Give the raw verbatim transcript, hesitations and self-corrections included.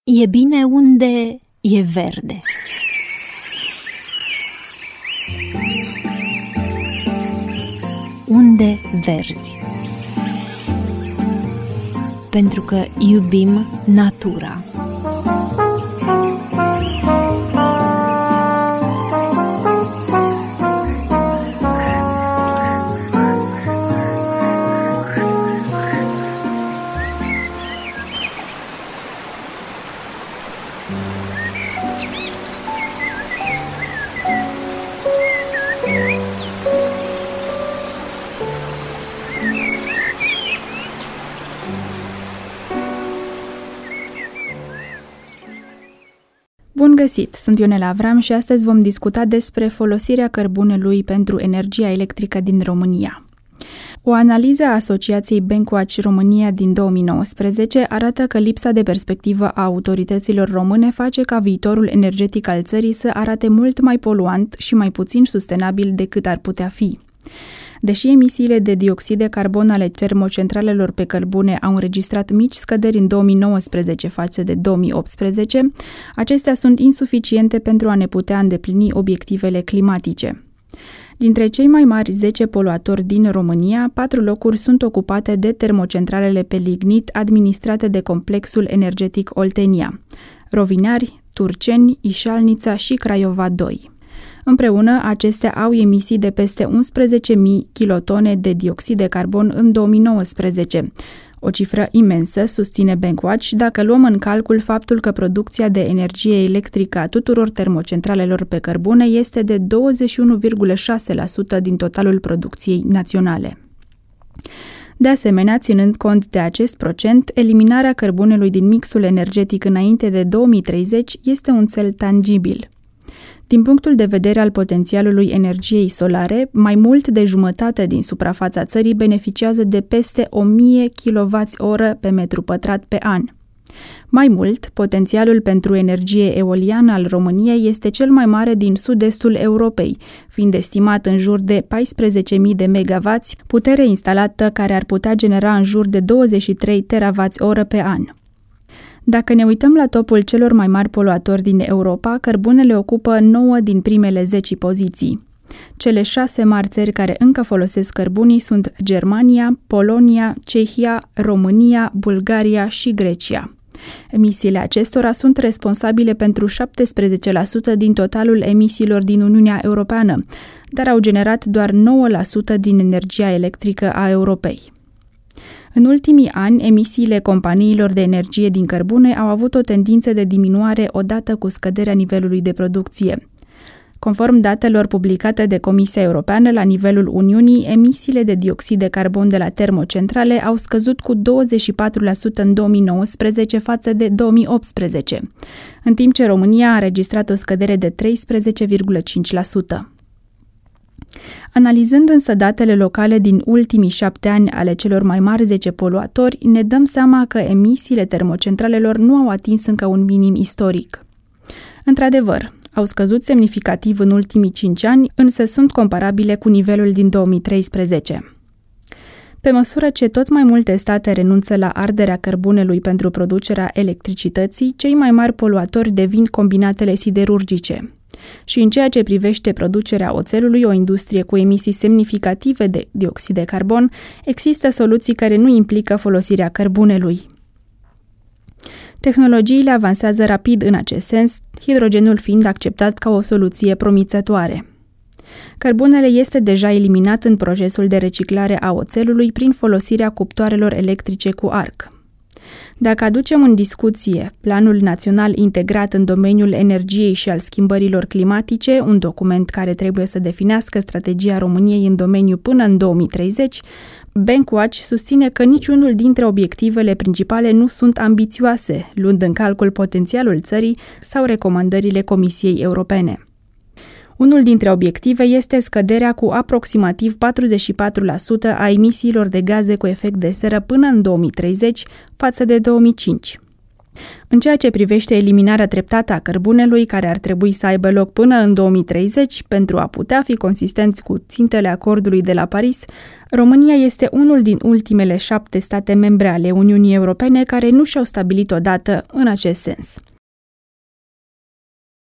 E bine unde e verde. Unde verzi. Pentru că iubim natura. Bun găsit! Sunt Ionela Avram și astăzi vom discuta despre folosirea cărbunelui pentru energia electrică din România. O analiză a Asociației Bankwatch România din două mii nouăsprezece arată că lipsa de perspectivă a autorităților române face ca viitorul energetic al țării să arate mult mai poluant și mai puțin sustenabil decât ar putea fi. Deși emisiile de dioxid de carbon ale termocentralelor pe cărbune au înregistrat mici scăderi în două mii nouăsprezece față de două mii optsprezece, acestea sunt insuficiente pentru a ne putea îndeplini obiectivele climatice. Dintre cei mai mari zece poluatori din România, patru locuri sunt ocupate de termocentralele pe lignit administrate de Complexul Energetic Oltenia: Rovinari, Turceni, Ișalnița și Craiova doi. Împreună, acestea au emisii de peste unsprezece mii kilotone de dioxid de carbon în două mii nouăsprezece, o cifră imensă, susține Bankwatch, dacă luăm în calcul faptul că producția de energie electrică a tuturor termocentralelor pe cărbune este de douăzeci și unu virgulă șase la sută din totalul producției naționale. De asemenea, ținând cont de acest procent, eliminarea cărbunelui din mixul energetic înainte de două mii treizeci este un țel tangibil. Din punctul de vedere al potențialului energiei solare, mai mult de jumătate din suprafața țării beneficiază de peste o mie kilowați-oră pe metru pătrat pe an. Mai mult, potențialul pentru energie eoliană al României este cel mai mare din sud-estul Europei, fiind estimat în jur de paisprezece mii de megawatți, putere instalată care ar putea genera în jur de douăzeci și trei terawați-oră pe an. Dacă ne uităm la topul celor mai mari poluatori din Europa, cărbunele ocupă nouă din primele zece poziții. Cele șase mari țări care încă folosesc cărbunii sunt Germania, Polonia, Cehia, România, Bulgaria și Grecia. Emisiile acestora sunt responsabile pentru șaptesprezece la sută din totalul emisiilor din Uniunea Europeană, dar au generat doar nouă la sută din energia electrică a Europei. În ultimii ani, emisiile companiilor de energie din cărbune au avut o tendință de diminuare odată cu scăderea nivelului de producție. Conform datelor publicate de Comisia Europeană, la nivelul Uniunii, emisiile de dioxid de carbon de la termocentrale au scăzut cu douăzeci și patru la sută în două mii nouăsprezece față de două mii optsprezece, în timp ce România a înregistrat o scădere de treisprezece virgulă cinci la sută. Analizând însă datele locale din ultimii șapte ani ale celor mai mari zece poluatori, ne dăm seama că emisiile termocentralelor nu au atins încă un minim istoric. Într-adevăr, au scăzut semnificativ în ultimii cinci ani, însă sunt comparabile cu nivelul din două mii treisprezece. Pe măsură ce tot mai multe state renunță la arderea cărbunelui pentru producerea electricității, cei mai mari poluatori devin combinatele siderurgice. Și în ceea ce privește producerea oțelului, o industrie cu emisii semnificative de dioxid de carbon, există soluții care nu implică folosirea cărbunelui. Tehnologiile avansează rapid în acest sens, hidrogenul fiind acceptat ca o soluție promițătoare. Cărbunele este deja eliminat în procesul de reciclare a oțelului prin folosirea cuptoarelor electrice cu arc. Dacă aducem în discuție Planul Național Integrat în domeniul energiei și al schimbărilor climatice, un document care trebuie să definească strategia României în domeniu până în două mii treizeci, Bankwatch susține că niciunul dintre obiectivele principale nu sunt ambițioase, luând în calcul potențialul țării sau recomandările Comisiei Europene. Unul dintre obiective este scăderea cu aproximativ patruzeci și patru la sută a emisiilor de gaze cu efect de seră până în două mii treizeci față de două mii cinci. În ceea ce privește eliminarea treptată a cărbunelui, care ar trebui să aibă loc până în două mii treizeci, pentru a putea fi consistenți cu țintele acordului de la Paris, România este unul din ultimele șapte state membre ale Uniunii Europene care nu și-au stabilit o dată în acest sens.